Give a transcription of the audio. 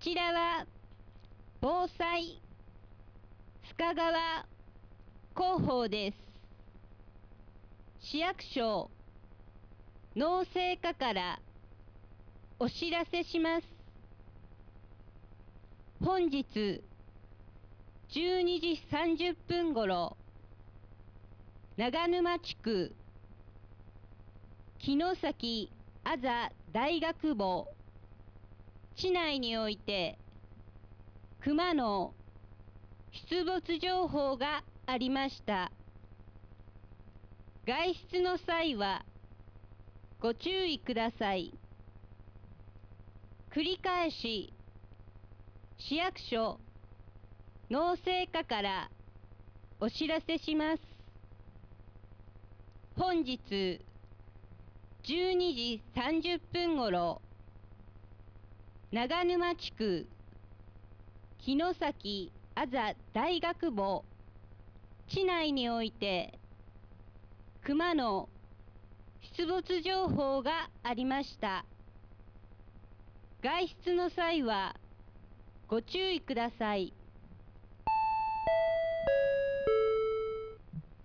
ちらは防災須賀川広報です。市役所農政課からお知らせします。本日12時30分ごろ、長沼地区城崎あざ大学墓地内において熊の出没情報がありました。外出の際はご注意ください。繰り返し、市役所農政課からお知らせします。本日12時30分ごろ、長沼地区城崎あざ大学墓地内において熊の出没情報がありました。外出の際はご注意ください。